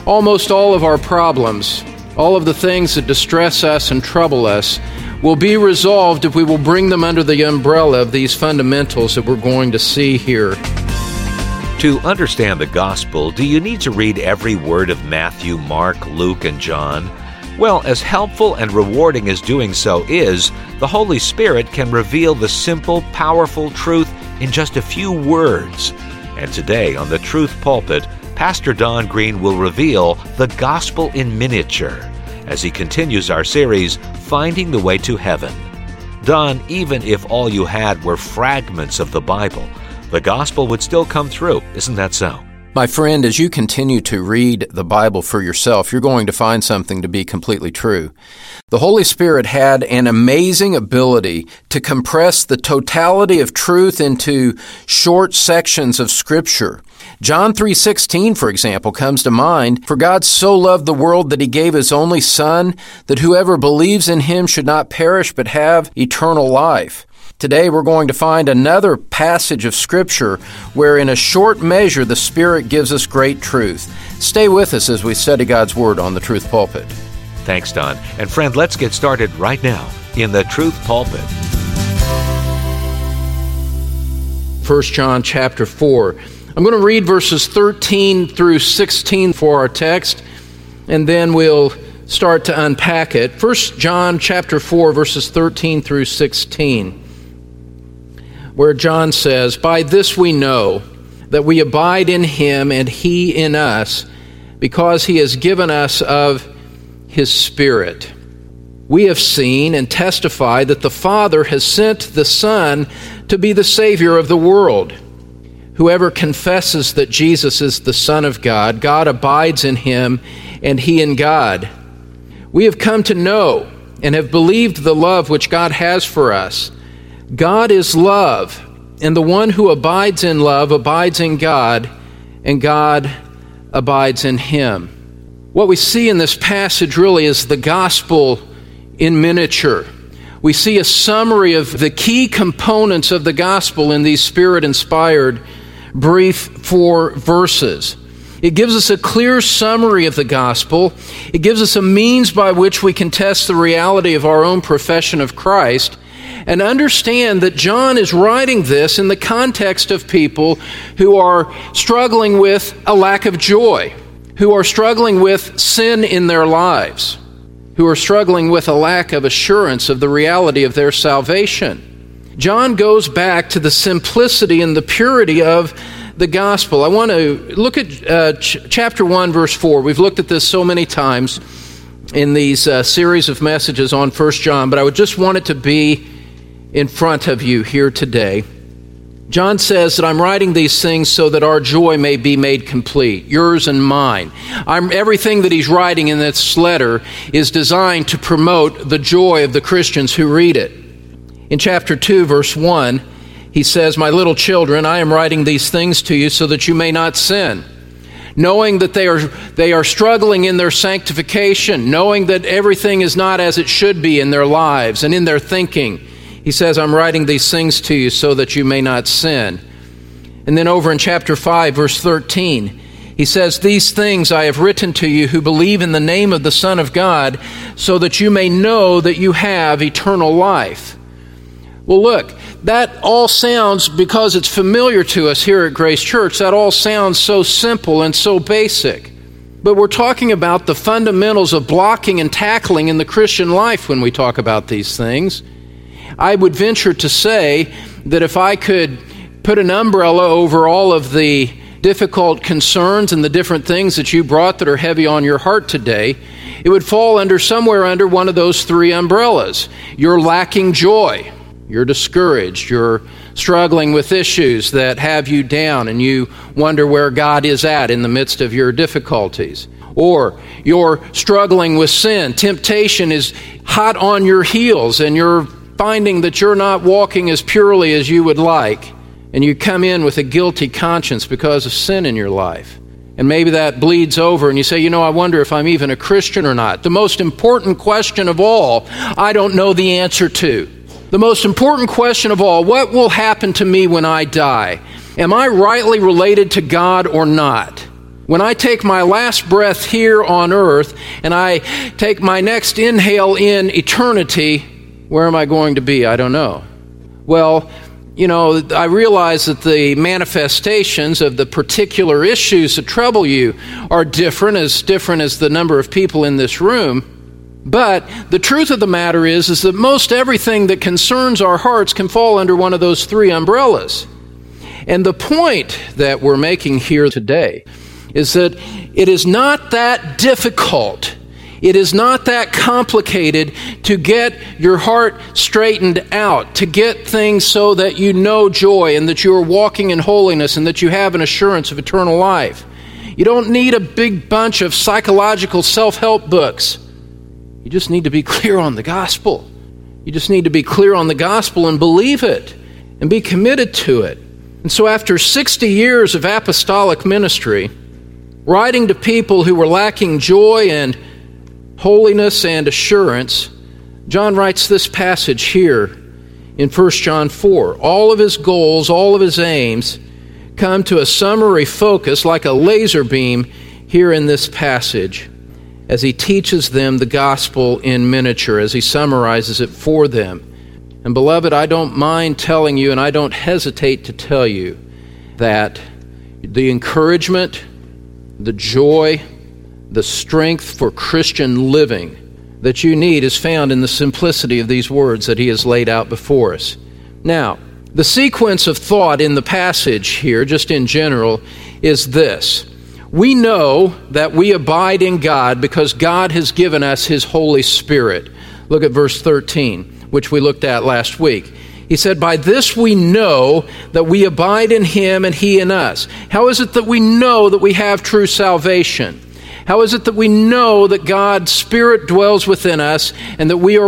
almost all of our problems, all of the things that distress us and trouble us, will be resolved if we will bring them under the umbrella of these fundamentals that we're going to see here. To understand the gospel, do you need to read every word of Matthew, Mark, Luke, and John? Well, as helpful and rewarding as doing so is, the Holy Spirit can reveal the simple, powerful truth in just a few words. And today on the Truth Pulpit, Pastor Don Green will reveal the gospel in miniature as he continues our series, Finding the Way to Heaven. Don, even if all you had were fragments of the Bible, the gospel would still come through. Isn't that so? My friend, as you continue to read the Bible for yourself, you're going to find something to be completely true. The Holy Spirit had an amazing ability to compress the totality of truth into short sections of Scripture. John 3:16, for example, comes to mind. For God so loved the world that He gave His only Son, that whoever believes in Him should not perish but have eternal life. Today we're going to find another passage of Scripture where in a short measure the Spirit gives us great truth. Stay with us as we study God's Word on the Truth Pulpit. Thanks, Don. And friend, let's get started right now in the Truth Pulpit. 1 John chapter 4. I'm going to read verses 13 through 16 for our text, and then we'll start to unpack it. 1 John chapter 4, verses 13 through 16, where John says, "By this we know that we abide in Him and He in us, because He has given us of His Spirit. We have seen and testified that the Father has sent the Son to be the Savior of the world. Whoever confesses that Jesus is the Son of God, God abides in him and he in God. We have come to know and have believed the love which God has for us. God is love, and the one who abides in love abides in God, and God abides in him." What we see in this passage really is the gospel in miniature. We see a summary of the key components of the gospel in these Spirit-inspired brief 4 verses. It gives us a clear summary of the gospel. It gives us a means by which we can test the reality of our own profession of Christ and understand that John is writing this in the context of people who are struggling with a lack of joy, who are struggling with sin in their lives, who are struggling with a lack of assurance of the reality of their salvation. John goes back to the simplicity and the purity of the gospel. I want to look at chapter 1, verse 4. We've looked at this so many times in these series of messages on 1 John, but I would just want it to be in front of you here today. John says that I'm writing these things so that our joy may be made complete, yours and mine. Everything that he's writing in this letter is designed to promote the joy of the Christians who read it. In chapter 2, verse 1, he says, "My little children, I am writing these things to you so that you may not sin." Knowing that they are struggling in their sanctification, knowing that everything is not as it should be in their lives and in their thinking, he says, "I'm writing these things to you so that you may not sin." And then over in chapter 5, verse 13, he says, "These things I have written to you who believe in the name of the Son of God, so that you may know that you have eternal life." Well, look, that all sounds, because it's familiar to us here at Grace Church, that all sounds so simple and so basic. But we're talking about the fundamentals of blocking and tackling in the Christian life when we talk about these things. I would venture to say that if I could put an umbrella over all of the difficult concerns and the different things that you brought that are heavy on your heart today, it would fall somewhere under one of those 3 umbrellas. You're lacking joy. You're discouraged. You're struggling with issues that have you down, and you wonder where God is at in the midst of your difficulties. Or you're struggling with sin. Temptation is hot on your heels, and you're finding that you're not walking as purely as you would like, and you come in with a guilty conscience because of sin in your life. And maybe that bleeds over, and you say, I wonder if I'm even a Christian or not. The most important question of all, I don't know the answer to. The most important question of all, what will happen to me when I die? Am I rightly related to God or not? When I take my last breath here on earth and I take my next inhale in eternity, where am I going to be? I don't know. Well, I realize that the manifestations of the particular issues that trouble you are different as the number of people in this room. But the truth of the matter is that most everything that concerns our hearts can fall under one of those three umbrellas. And the point that we're making here today is that it is not that difficult, it is not that complicated to get your heart straightened out, to get things so that you know joy and that you are walking in holiness and that you have an assurance of eternal life. You don't need a big bunch of psychological self-help books. You just need to be clear on the gospel. You just need to be clear on the gospel and believe it and be committed to it. And so after 60 years of apostolic ministry, writing to people who were lacking joy and holiness and assurance, John writes this passage here in 1 John 4. All of his goals, all of his aims come to a summary focus like a laser beam here in this passage as he teaches them the gospel in miniature, as he summarizes it for them. And beloved, I don't mind telling you, and I don't hesitate to tell you, that the encouragement, the joy, the strength for Christian living that you need is found in the simplicity of these words that he has laid out before us. Now, the sequence of thought in the passage here, just in general, is this. We know that we abide in God because God has given us his Holy Spirit. Look at verse 13, which we looked at last week. He said, by this we know that we abide in him and he in us. How is it that we know that we have true salvation? How is it that we know that God's Spirit dwells within us and that we are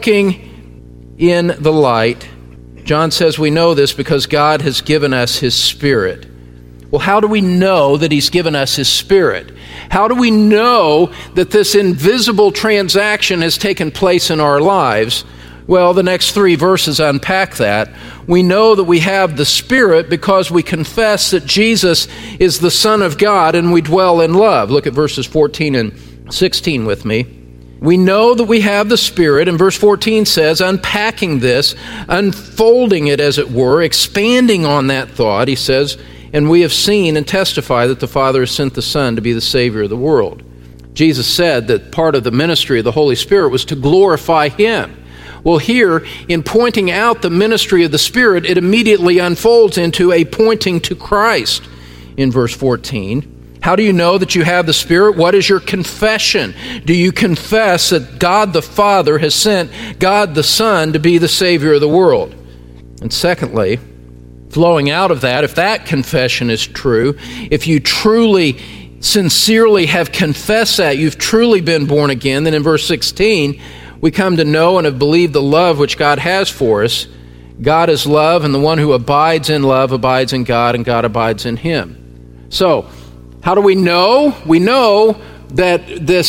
walking in the light? John says we know this because God has given us his Spirit. Well, how do we know that he's given us his Spirit? How do we know that this invisible transaction has taken place in our lives? Well, the next three verses unpack that. We know that we have the Spirit because we confess that Jesus is the Son of God and we dwell in love. Look at verses 14 and 16 with me. We know that we have the Spirit, and verse 14 says, unpacking this, unfolding it as it were, expanding on that thought, he says, and we have seen and testify that the Father has sent the Son to be the Savior of the world. Jesus said that part of the ministry of the Holy Spirit was to glorify him. Well, here, in pointing out the ministry of the Spirit, it immediately unfolds into a pointing to Christ in verse 14. How do you know that you have the Spirit? What is your confession? Do you confess that God the Father has sent God the Son to be the Savior of the world? And secondly, flowing out of that, if that confession is true, if you truly, sincerely have confessed that, you've truly been born again, then in verse 16, we come to know and have believed the love which God has for us. God is love, and the one who abides in love abides in God, and God abides in him. So, how do we know? We know that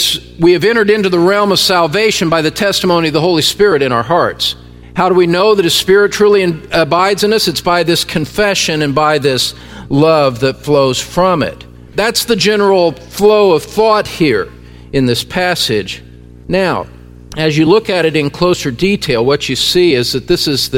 we have entered into the realm of salvation by the testimony of the Holy Spirit in our hearts. How do we know that his Spirit truly abides in us? It's by this confession and by this love that flows from it. That's the general flow of thought here in this passage. Now, as you look at it in closer detail, what you see is that this is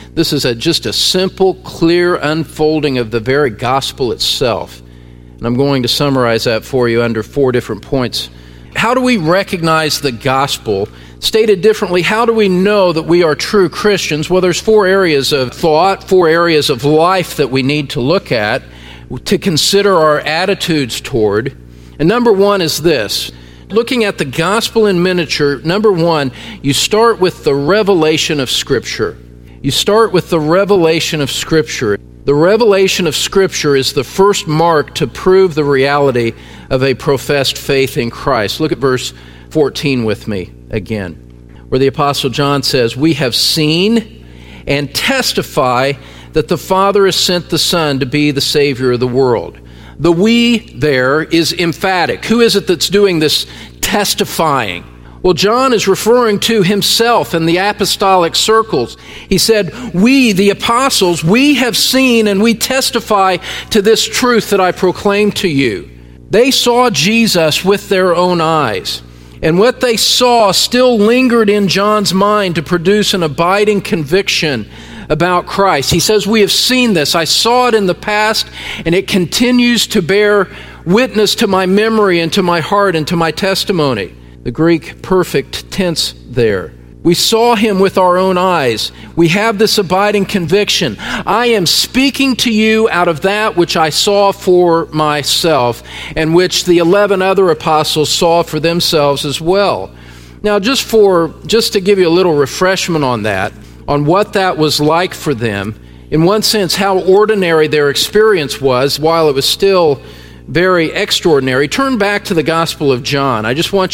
just a simple, clear unfolding of the very gospel itself. And I'm going to summarize that for you under 4 different points. How do we recognize the gospel? Stated differently, how do we know that we are true Christians? Well, there's 4 areas of thought, 4 areas of life that we need to look at, to consider our attitudes toward. And number 1 is this. Looking at the gospel in miniature, number 1, you start with the revelation of Scripture. You start with the revelation of Scripture. The revelation of Scripture is the first mark to prove the reality of a professed faith in Christ. Look at verse 14 with me again, where the Apostle John says, we have seen and testify that the Father has sent the Son to be the Savior of the world. The we there is emphatic. Who is it that's doing this testifying? Well, John is referring to himself in the apostolic circles. He said, we, the apostles, we have seen and we testify to this truth that I proclaim to you. They saw Jesus with their own eyes. And what they saw still lingered in John's mind to produce an abiding conviction about Christ. He says, we have seen this. I saw it in the past, and it continues to bear witness to my memory and to my heart and to my testimony. The Greek perfect tense there. We saw him with our own eyes. We have this abiding conviction. I am speaking to you out of that which I saw for myself, and which the 11 other apostles saw for themselves as well. Now, just to give you a little refreshment on that, on what that was like for them, in one sense, how ordinary their experience was, while it was still very extraordinary. Turn back to the Gospel of John. I just want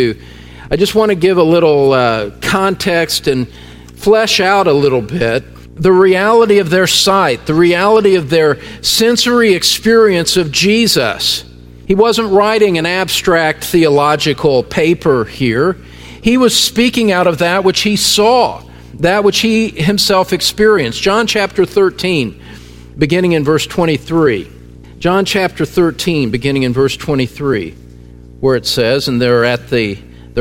to give a little context and flesh out a little bit the reality of their sight, the reality of their sensory experience of Jesus. He wasn't writing an abstract theological paper here. He was speaking out of that which he saw, that which he himself experienced. John chapter 13, beginning in verse 23. John chapter 13, beginning in verse 23, where it says, and they're at the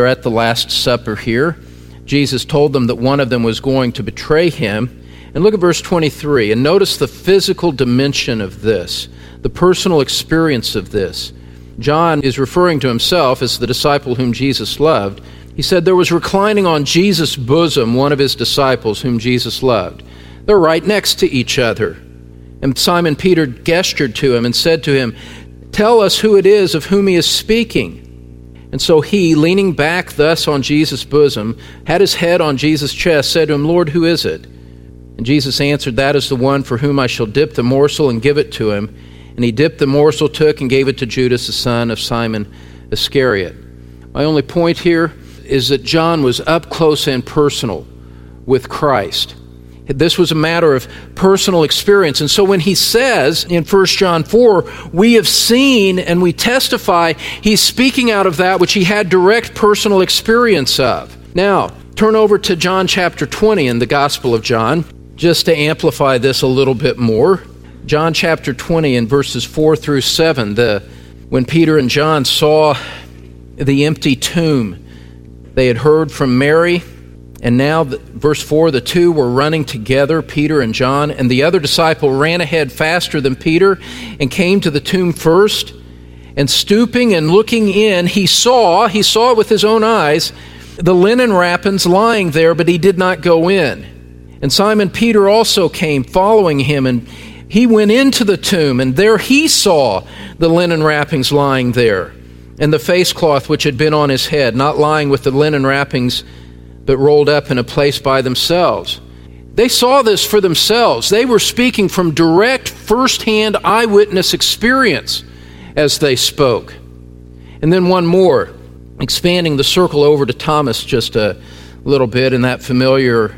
Last Supper here. Jesus told them that one of them was going to betray him. And look at verse 23, and notice the physical dimension of this, the personal experience of this. John is referring to himself as the disciple whom Jesus loved. He said there was reclining on Jesus' bosom one of his disciples whom Jesus loved. They're right next to each other. And Simon Peter gestured to him and said to him, "Tell us who it is of whom he is speaking." And so he, leaning back thus on Jesus' bosom, had his head on Jesus' chest, said to him, "Lord, who is it?" And Jesus answered, "That is the one for whom I shall dip the morsel and give it to him." And he dipped the morsel, took, and gave it to Judas, the son of Simon Iscariot. My only point here is that John was up close and personal with Christ. This was a matter of personal experience. And so when he says in 1 John 4, we have seen and we testify, he's speaking out of that which he had direct personal experience of. Now, turn over to John chapter 20 in the Gospel of John, just to amplify this a little bit more. John chapter 20 in verses 4 through 7, when Peter and John saw the empty tomb, they had heard from Mary. And now, verse 4, the two were running together, Peter and John, and the other disciple ran ahead faster than Peter and came to the tomb first. And stooping and looking in, he saw it with his own eyes, the linen wrappings lying there, but he did not go in. And Simon Peter also came, following him, and he went into the tomb, and there he saw the linen wrappings lying there, and the face cloth which had been on his head, not lying with the linen wrappings, but rolled up in a place by themselves. They saw this for themselves. They were speaking from direct, first-hand eyewitness experience as they spoke. And then one more, expanding the circle over to Thomas just a little bit in that familiar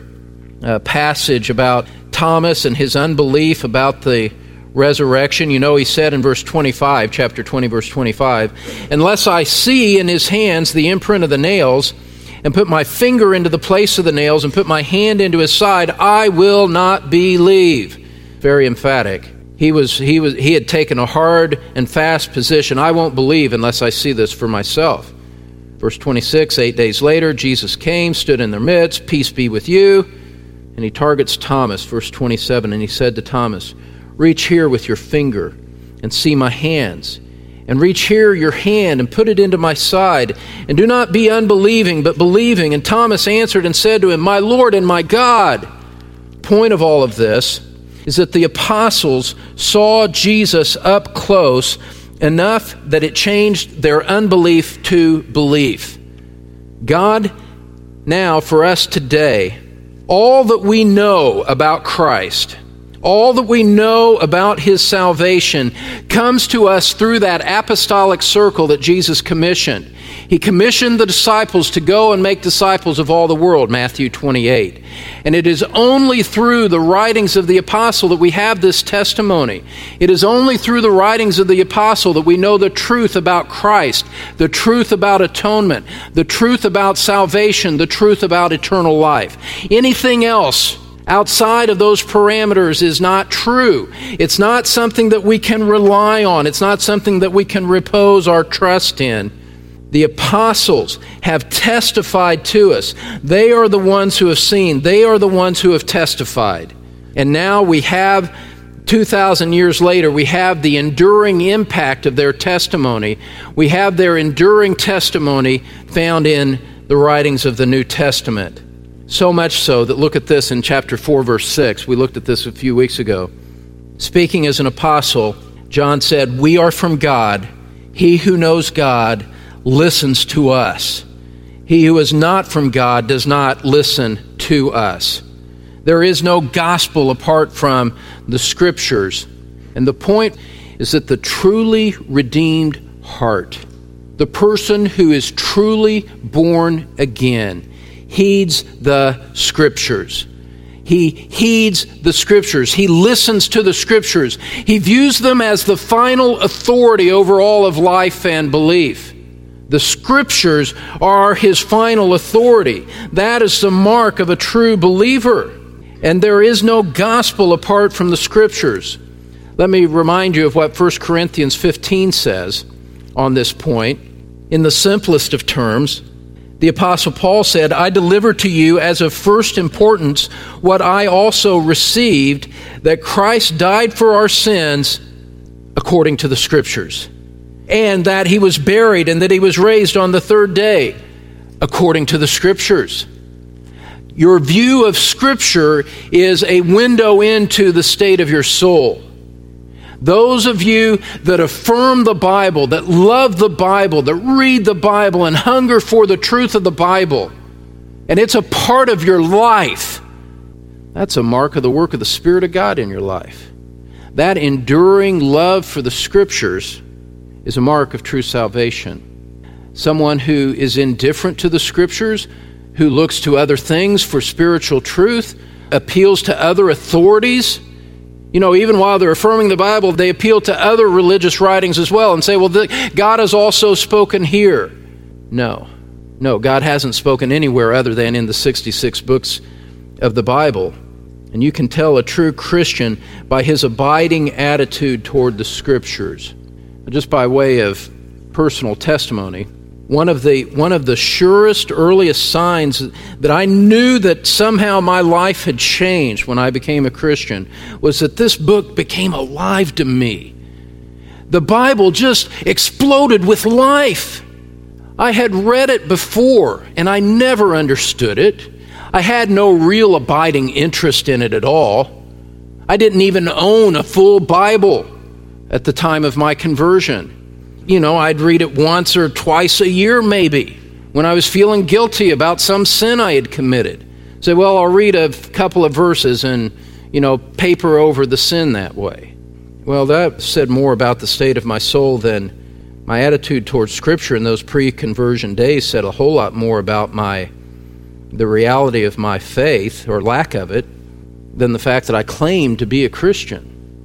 passage about Thomas and his unbelief about the resurrection. You know, he said in verse 25, chapter 20, verse 25, "Unless I see in his hands the imprint of the nails, and put my finger into the place of the nails, and put my hand into his side, I will not believe." Very emphatic. He had taken a hard and fast position. I won't believe unless I see this for myself. Verse 26, 8 days later, Jesus came, stood in their midst, "Peace be with you." And he targets Thomas, verse 27, and he said to Thomas, "Reach here with your finger and see my hands. And reach here your hand and put it into my side. And do not be unbelieving, but believing." And Thomas answered and said to him, "My Lord and my God." The point of all of this is that the apostles saw Jesus up close enough that it changed their unbelief to belief. God, now for us today, all that we know about Christ, all that we know about his salvation comes to us through that apostolic circle that Jesus commissioned. He commissioned the disciples to go and make disciples of all the world, Matthew 28. And it is only through the writings of the apostle that we have this testimony. It is only through the writings of the apostle that we know the truth about Christ, the truth about atonement, the truth about salvation, the truth about eternal life. Anything else outside of those parameters is not true. It's not something that we can rely on. It's not something that we can repose our trust in. The apostles have testified to us. They are the ones who have seen. They are the ones who have testified. And now we have, 2,000 years later, we have the enduring impact of their testimony. We have their enduring testimony found in the writings of the New Testament. So much so that, look at this in chapter 4, verse 6. We looked at this a few weeks ago. Speaking as an apostle, John said, "We are from God. He who knows God listens to us. He who is not from God does not listen to us." There is no gospel apart from the Scriptures. And the point is that the truly redeemed heart, the person who is truly born again, heeds the Scriptures. He heeds the Scriptures. He listens to the Scriptures. He views them as the final authority over all of life and belief. The Scriptures are his final authority. That is the mark of a true believer. And there is no gospel apart from the Scriptures. Let me remind you of what 1 Corinthians 15 says on this point. In the simplest of terms, the Apostle Paul said, "I delivered to you as of first importance what I also received, that Christ died for our sins according to the Scriptures, and that he was buried and that he was raised on the third day according to the Scriptures." Your view of Scripture is a window into the state of your soul. Those of you that affirm the Bible, that love the Bible, that read the Bible and hunger for the truth of the Bible, and it's a part of your life, that's a mark of the work of the Spirit of God in your life. That enduring love for the Scriptures is a mark of true salvation. Someone who is indifferent to the Scriptures, who looks to other things for spiritual truth, appeals to other authorities. You know, even while they're affirming the Bible, they appeal to other religious writings as well and say, well, God has also spoken here. No, God hasn't spoken anywhere other than in the 66 books of the Bible. And you can tell a true Christian by his abiding attitude toward the Scriptures. Just by way of personal testimony, one of the surest, earliest signs that I knew that somehow my life had changed when I became a Christian was that this book became alive to me. The Bible just exploded with life. I had read it before, and I never understood it. I had no real abiding interest in it at all. I didn't even own a full Bible at the time of my conversion. You know, I'd read it once or twice a year maybe when I was feeling guilty about some sin I had committed. Say, well, I'll read a couple of verses and, paper over the sin that way. Well, that said more about the state of my soul than my attitude towards Scripture in those pre-conversion days said a whole lot more about the reality of my faith, or lack of it, than the fact that I claimed to be a Christian.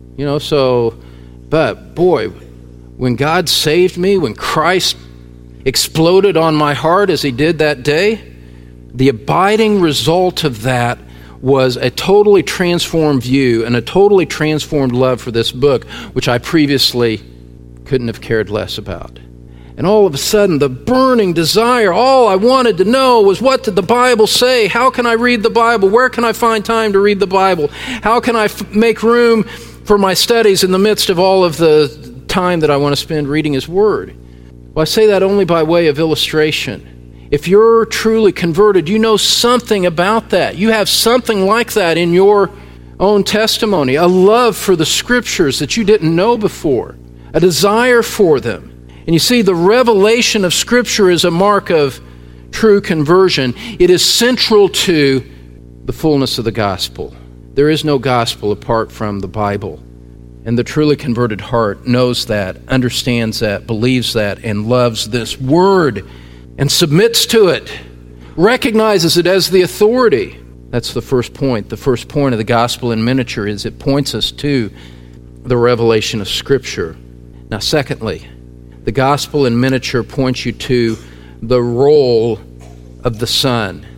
But boy, when God saved me, when Christ exploded on my heart as he did that day, the abiding result of that was a totally transformed view and a totally transformed love for this book, which I previously couldn't have cared less about. And all of a sudden, the burning desire, all I wanted to know was, what did the Bible say? How can I read the Bible? Where can I find time to read the Bible? How can I make room for my studies in the midst of all of the time that I want to spend reading His Word? Well, I say that only by way of illustration. If you're truly converted, you know something about that. You have something like that in your own testimony, a love for the Scriptures that you didn't know before, a desire for them. And you see, the revelation of Scripture is a mark of true conversion. It is central to the fullness of the gospel. There is no gospel apart from the Bible. And the truly converted heart knows that, understands that, believes that, and loves this Word and submits to it, recognizes it as the authority. That's the first point. The first point of the gospel in miniature is it points us to the revelation of Scripture. Now, secondly, the gospel in miniature points you to the role of the Son.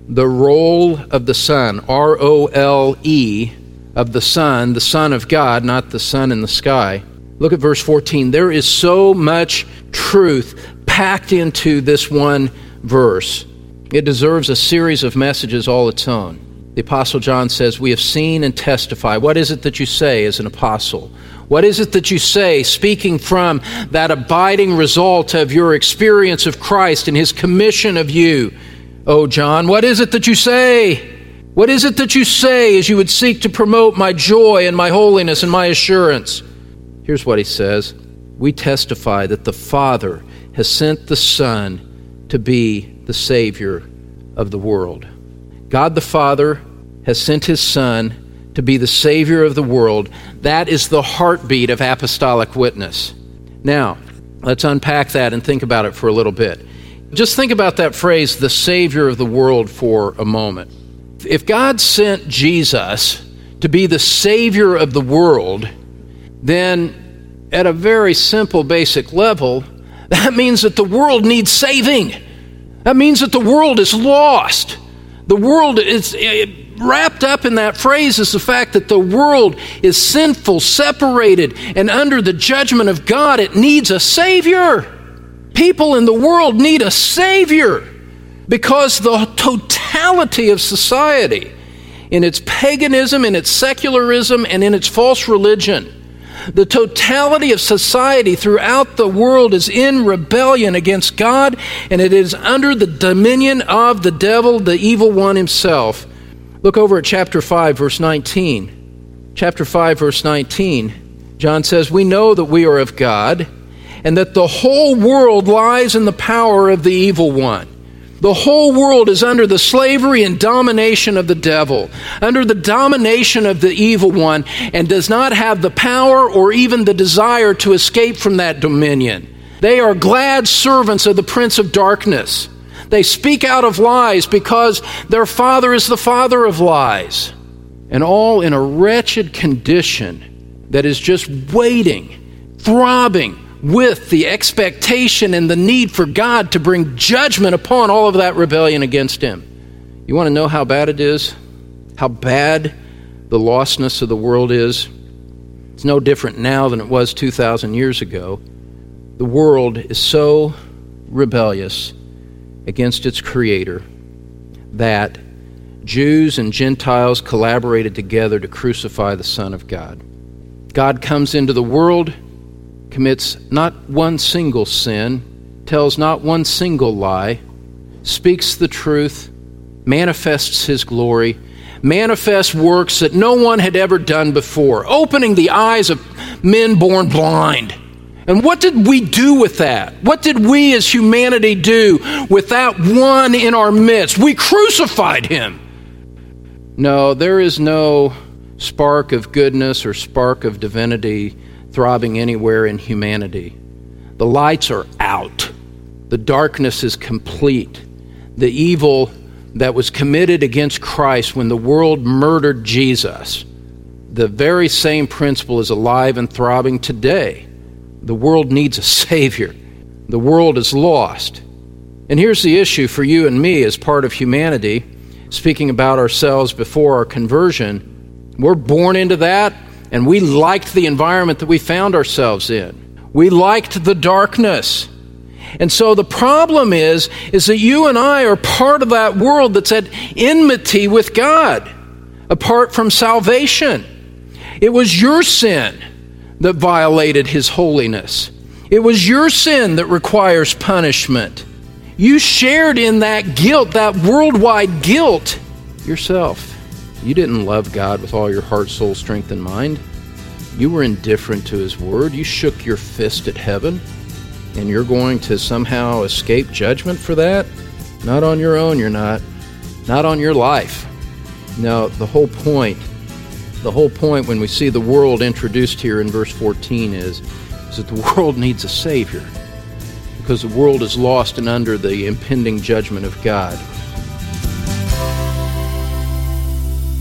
the role of the Son, R-O-L-E, of the Son of God, not the sun in the sky. Look at verse 14. There is so much truth packed into this one verse. It deserves a series of messages all its own. The Apostle John says, we have seen and testify. What is it that you say as an apostle? What is it that you say, speaking from that abiding result of your experience of Christ and His commission of you? Oh, John, what is it that you say? What is it that you say as you would seek to promote my joy and my holiness and my assurance? Here's what he says. We testify that the Father has sent the Son to be the Savior of the world. God the Father has sent His Son to be the Savior of the world. That is the heartbeat of apostolic witness. Now, let's unpack that and think about it for a little bit. Just think about that phrase, the Savior of the world, for a moment. If God sent Jesus to be the Savior of the world, then at a very simple, basic level, that means that the world needs saving. That means that the world is lost. The world is wrapped up in that phrase is the fact that the world is sinful, separated, and under the judgment of God. It needs a Savior. People in the world need a Savior because the totality of society, in its paganism, in its secularism, and in its false religion, the totality of society throughout the world is in rebellion against God, and it is under the dominion of the devil, the evil one himself. Look over at chapter 5, verse 19. Chapter 5, verse 19, John says, we know that we are of God, and that the whole world lies in the power of the evil one. The whole world is under the slavery and domination of the devil, under the domination of the evil one, and does not have the power or even the desire to escape from that dominion. They are glad servants of the prince of darkness. They speak out of lies because their father is the father of lies. And all in a wretched condition that is just waiting, throbbing, with the expectation and the need for God to bring judgment upon all of that rebellion against Him. You want to know how bad it is? How bad the lostness of the world is? It's no different now than it was 2,000 years ago. The world is so rebellious against its Creator that Jews and Gentiles collaborated together to crucify the Son of God. God comes into the world, commits not one single sin, tells not one single lie, speaks the truth, manifests His glory, manifests works that no one had ever done before, opening the eyes of men born blind. And what did we do with that? What did we as humanity do with that one in our midst? We crucified Him. No, there is no spark of goodness or spark of divinity throbbing anywhere in humanity. The lights are out. The darkness is complete. The evil that was committed against Christ when the world murdered Jesus, the very same principle is alive and throbbing today. The world needs a Savior. The world is lost. And here's the issue for you and me as part of humanity, speaking about ourselves before our conversion. We're born into that, and we liked the environment that we found ourselves in. We liked the darkness. And so the problem is that you and I are part of that world that's at enmity with God, apart from salvation. It was your sin that violated His holiness. It was your sin that requires punishment. You shared in that guilt, that worldwide guilt, yourself. You didn't love God with all your heart, soul, strength, and mind. You were indifferent to His word. You shook your fist at heaven, and you're going to somehow escape judgment for that? Not on your own, you're not. Not on your life. No, the whole point when we see the world introduced here in verse 14 is that the world needs a Savior, because the world is lost and under the impending judgment of God.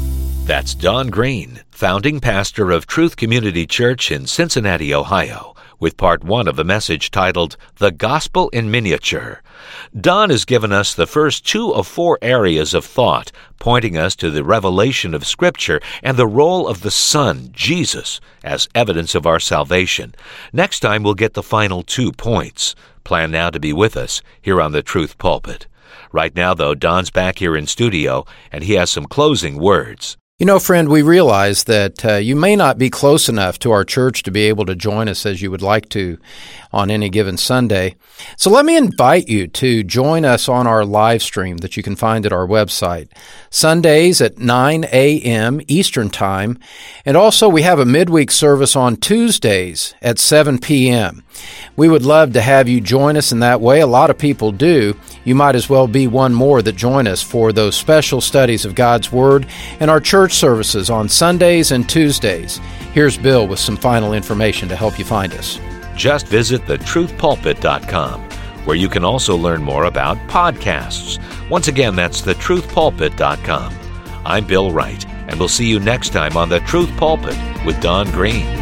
That's Don Green, founding pastor of Truth Community Church in Cincinnati, Ohio, with part 1 of a message titled The Gospel in Miniature. Don has given us the first 2 of 4 areas of thought, pointing us to the revelation of Scripture and the role of the Son, Jesus, as evidence of our salvation. Next time we'll get the final 2 points. Plan now to be with us here on the Truth Pulpit. Right now, though, Don's back here in studio, and he has some closing words. You know, friend, we realize that you may not be close enough to our church to be able to join us as you would like to on any given Sunday. So let me invite you to join us on our live stream that you can find at our website, Sundays at 9 a.m. Eastern Time. And also we have a midweek service on Tuesdays at 7 p.m. We would love to have you join us in that way. A lot of people do. You might as well be one more that join us for those special studies of God's Word and our church services on Sundays and Tuesdays. Here's Bill with some final information to help you find us. Just visit thetruthpulpit.com, where you can also learn more about podcasts. Once again, that's thetruthpulpit.com. I'm Bill Wright, and we'll see you next time on The Truth Pulpit with Don Green.